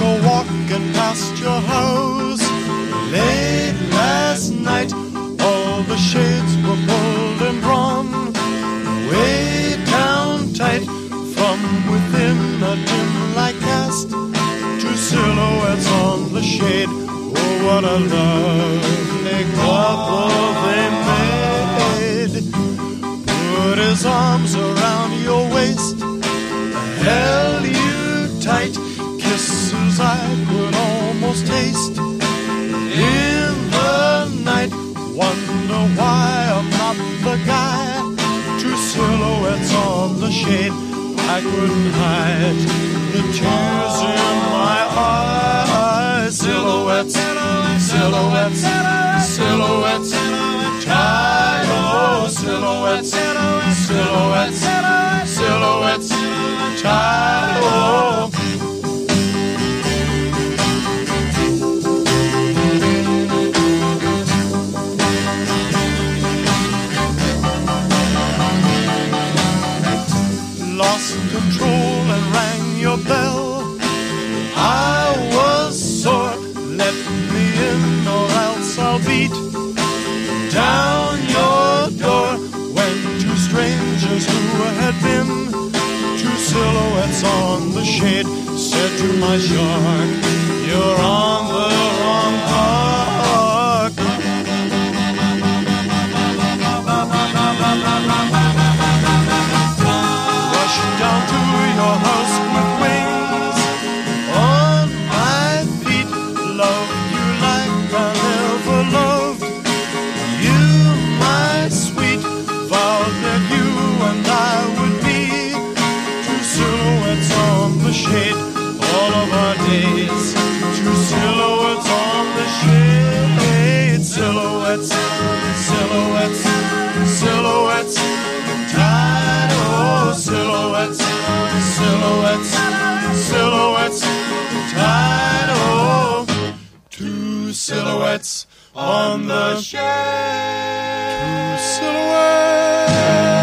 go walking past your house late last night. All the shades were pulled and drawn way down tight. From within a dim light cast two silhouettes on the shade. Oh, what a lovely couple they made. Put his arms around your waist, held you tight, kisses I could almost taste. In the night, wonder why I'm not the guy. Two silhouettes on the shade, I couldn't hide the tears in my eyes. Silhouettes, silhouettes, silhouettes, tight, oh, silhouettes, silhouettes, silhouettes, tight, oh. Lost control and rang your bell. I was sore. Let me in or else I'll beat down your door. When two strangers who had been two silhouettes on the shade said to my shark, you're on the wrong park. Down to your house with wings on my feet. Love you like I never loved you, my sweet. Vowed that you and I would be two silhouettes on the shade all of our days. Two silhouettes on the shade. Silhouettes, silhouettes, silhouettes, tight, oh, silhouettes, silhouettes, silhouettes, tight, oh. Two silhouettes on the shade. Two silhouettes.